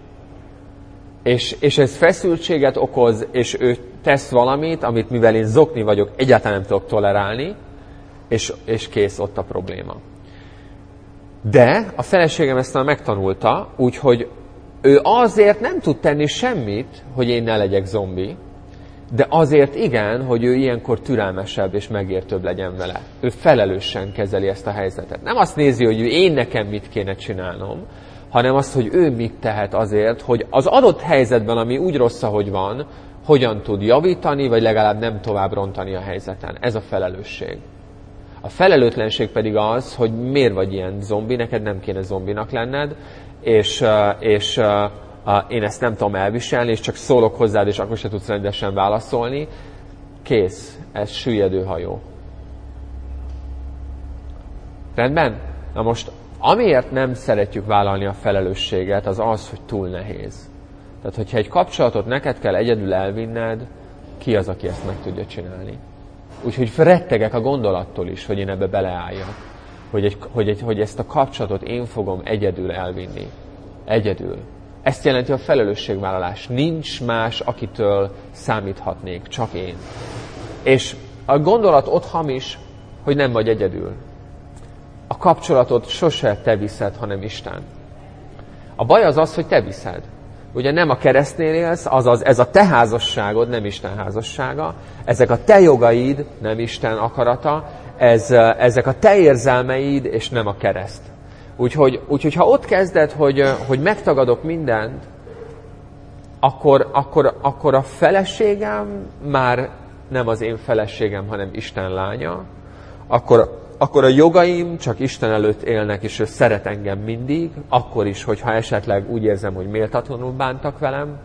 És ez feszültséget okoz, és ő tesz valamit, amit mivel én zokni vagyok, egyáltalán nem tudok tolerálni, és kész, ott a probléma. De a feleségem ezt már megtanulta, úgyhogy ő azért nem tud tenni semmit, hogy én ne legyek zombi, de azért igen, hogy ő ilyenkor türelmesebb és megértőbb legyen vele. Ő felelősen kezeli ezt a helyzetet. Nem azt nézi, hogy én nekem mit kéne csinálnom, hanem azt, hogy ő mit tehet azért, hogy az adott helyzetben, ami úgy rossz, ahogy van, hogyan tud javítani, vagy legalább nem tovább rontani a helyzeten. Ez a felelősség. A felelőtlenség pedig az, hogy miért vagy ilyen zombi, neked nem kéne zombinak lenned, és én ezt nem tudom elviselni, és csak szólok hozzád, és akkor se tudsz rendesen válaszolni. Kész, ez süllyedő hajó. Rendben? Na most, amiért nem szeretjük vállalni a felelősséget, az az, hogy túl nehéz. Tehát, hogyha egy kapcsolatot neked kell egyedül elvinned, ki az, aki ezt meg tudja csinálni? Úgyhogy rettegek a gondolattól is, hogy én ebbe beleálljak. Hogy ezt a kapcsolatot én fogom egyedül elvinni. Egyedül. Ezt jelenti a felelősségvállalás. Nincs más, akitől számíthatnék, csak én. És a gondolat ott hamis, hogy nem vagy egyedül. A kapcsolatot sose te viszed, hanem Isten. A baj az az, hogy te viszed. Ugye nem a keresztnél élsz, azaz ez a te házasságod, nem Isten házassága, ezek a te jogaid, nem Isten akarata, ezek a te érzelmeid, és nem a kereszt. Úgyhogy ha ott kezded, hogy megtagadok mindent, akkor a feleségem már nem az én feleségem, hanem Isten lánya, akkor a jogaim csak Isten előtt élnek, és ő szeret engem mindig, akkor is, hogyha esetleg úgy érzem, hogy méltatlanul bántak velem,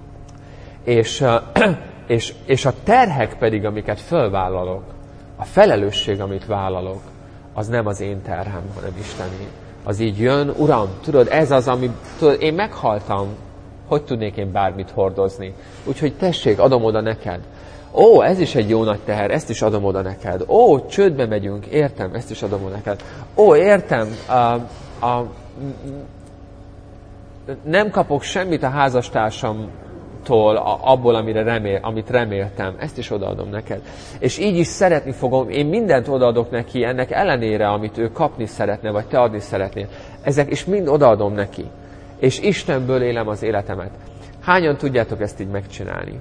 és a terhek pedig, amiket fölvállalok, a felelősség, amit vállalok, az nem az én terhem, hanem Istené. Az így jön, Uram, tudod, ez az, ami, tudod, én meghaltam, hogy tudnék én bármit hordozni? Úgyhogy tessék, adom oda neked. Ó, ez is egy jó nagy teher, ezt is adom oda neked. Ó, csődbe megyünk, értem, ezt is adom oda neked. Ó, értem, nem kapok semmit a házastársamtól, abból, amit reméltem, ezt is odaadom neked. És így is szeretni fogom, én mindent odaadok neki, ennek ellenére, amit ő kapni szeretne, vagy te adni szeretnél. Ezek is mind odaadom neki. És Istenből élem az életemet. Hányan tudjátok ezt így megcsinálni?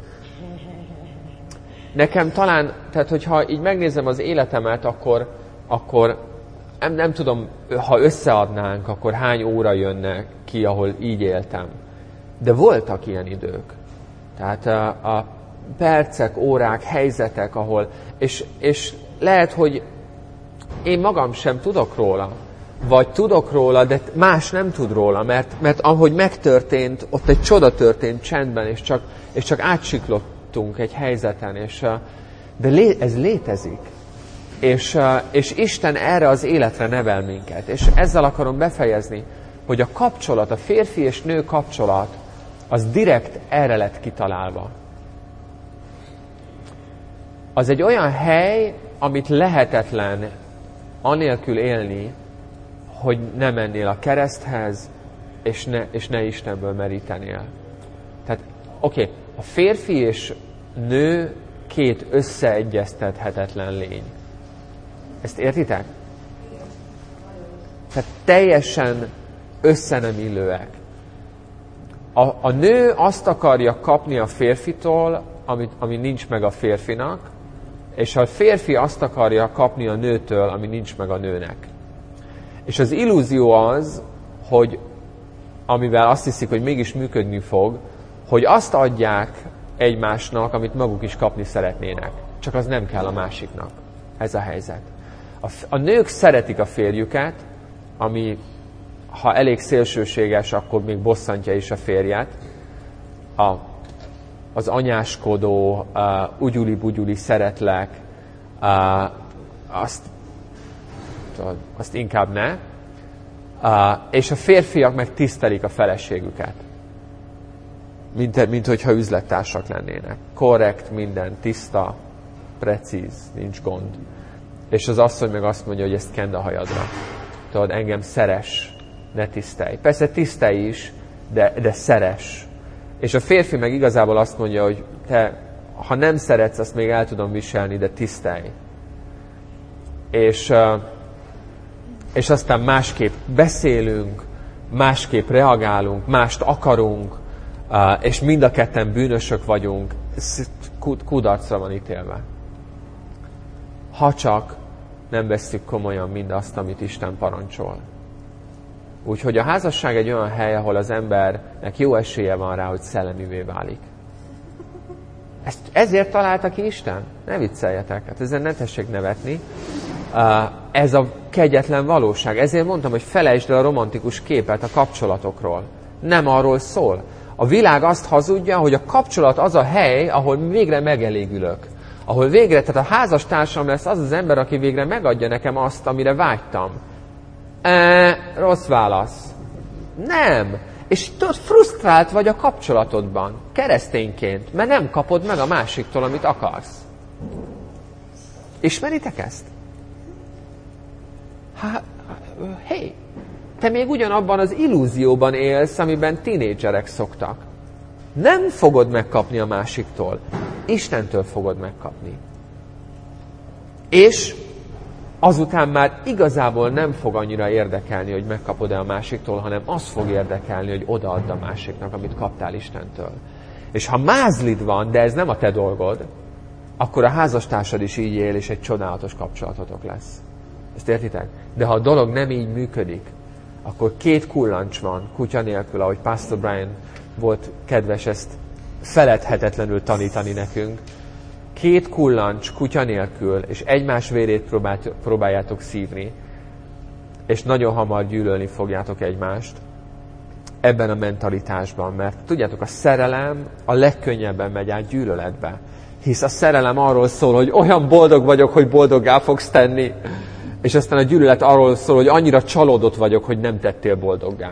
Nekem talán, tehát hogyha így megnézem az életemet, akkor nem tudom, ha összeadnánk, akkor hány óra jönne ki, ahol így éltem. De voltak ilyen idők. Tehát a percek, órák, helyzetek, ahol... És lehet, hogy én magam sem tudok róla. Vagy tudok róla, de más nem tud róla, mert ahogy megtörtént, ott egy csoda történt csendben, és csak átsiklottunk egy helyzeten, de ez létezik. És Isten erre az életre nevel minket. És ezzel akarom befejezni, hogy a kapcsolat, a férfi és nő kapcsolat, az direkt erre lett kitalálva. Az egy olyan hely, amit lehetetlen anélkül élni, hogy ne mennél a kereszthez, és ne Istenből merítenél. Tehát, oké, a férfi és nő két összeegyeztethetetlen lény. Ezt értitek? Tehát teljesen össze nem illőek. A nő azt akarja kapni a férfitól, ami nincs meg a férfinak, és a férfi azt akarja kapni a nőtől, ami nincs meg a nőnek. És az illúzió az, hogy amivel azt hiszik, hogy mégis működni fog, hogy azt adják egymásnak, amit maguk is kapni szeretnének. Csak az nem kell a másiknak. Ez a helyzet. A nők szeretik a férjüket, ami, ha elég szélsőséges, akkor még bosszantja is a férjet. Az anyáskodó, ugyuli-bugyuli szeretlek, azt inkább ne. És a férfiak meg tisztelik a feleségüket. Mint hogyha üzlettársak lennének. Korrekt, minden, tiszta, precíz, nincs gond. És az asszony meg azt mondja, hogy ezt kend a hajadra. Tudod, engem szeress, ne tisztelj. Persze tisztelj is, de szeress. És a férfi meg igazából azt mondja, hogy te, ha nem szeretsz, azt még el tudom viselni, de tisztelj. És aztán másképp beszélünk, másképp reagálunk, mást akarunk, és mind a ketten bűnösök vagyunk, kudarcra van ítélve. Ha csak nem vesszük komolyan mindazt, amit Isten parancsol. Úgyhogy a házasság egy olyan hely, ahol az embernek jó esélye van rá, hogy szellemivé válik. Ezért találta ki Isten? Ne vicceljetek, hát ezen ne tessék nevetni. Ez a kegyetlen valóság. Ezért mondtam, hogy felejtsd el a romantikus képet a kapcsolatokról. Nem arról szól. A világ azt hazudja, hogy a kapcsolat az a hely, ahol végre megelégülök. Ahol végre, tehát a házastársam lesz az az ember, aki végre megadja nekem azt, amire vágytam. Rossz válasz. Nem. És tudod, frusztrált vagy a kapcsolatodban, keresztényként, mert nem kapod meg a másiktól, amit akarsz. Ismeritek ezt? Hé, te még ugyanabban az illúzióban élsz, amiben tínédzserek szoktak. Nem fogod megkapni a másiktól. Istentől fogod megkapni. És azután már igazából nem fog annyira érdekelni, hogy megkapod-e a másiktól, hanem az fog érdekelni, hogy odaadd a másiknak, amit kaptál Istentől. És ha mázlid van, de ez nem a te dolgod, akkor a házastársad is így él, és egy csodálatos kapcsolatotok lesz. Ezt értitek? De ha a dolog nem így működik, akkor 2 kullancs van, kutya nélkül, ahogy Pastor Brian volt kedves ezt feledhetetlenül tanítani nekünk. 2 kullancs kutya nélkül, és egymás vérét próbáljátok szívni, és nagyon hamar gyűlölni fogjátok egymást ebben a mentalitásban, mert tudjátok, a szerelem a legkönnyebben megy át gyűlöletbe. Hisz a szerelem arról szól, hogy olyan boldog vagyok, hogy boldoggá fogsz tenni, és aztán a gyűlölet arról szól, hogy annyira csalódott vagyok, hogy nem tettél boldoggá.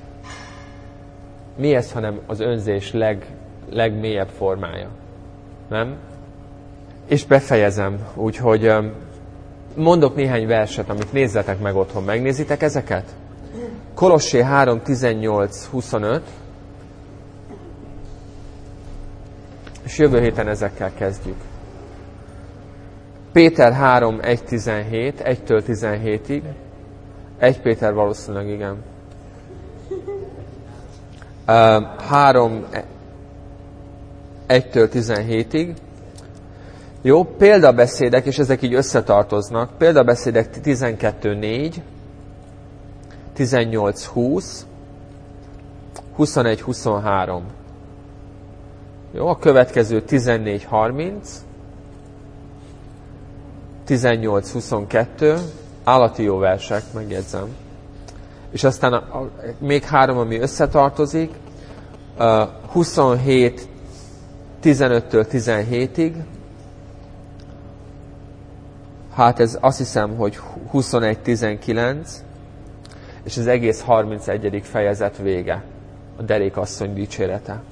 Mi ez, hanem az önzés legmélyebb formája? Nem? És befejezem, úgyhogy mondok néhány verset, amit nézzetek meg otthon. Megnézitek ezeket? Kolossé 3, 18, 25. És jövő héten ezekkel kezdjük. Péter 3, 1, 17, 1-től 17-ig. 1 Péter valószínűleg, igen. 3, 1-től 17-ig. Jó, példabeszédek, és ezek így összetartoznak. Példabeszédek 12-4, 18-20, 21-23. Jó, a következő 14-30, 18-22, állati jó versek, megjegyzem. És aztán még 3, ami összetartozik, 27, 15-től 17-ig, hát ez azt hiszem, hogy 21-19, és az egész 31. fejezet vége, a derékasszony dicsérete.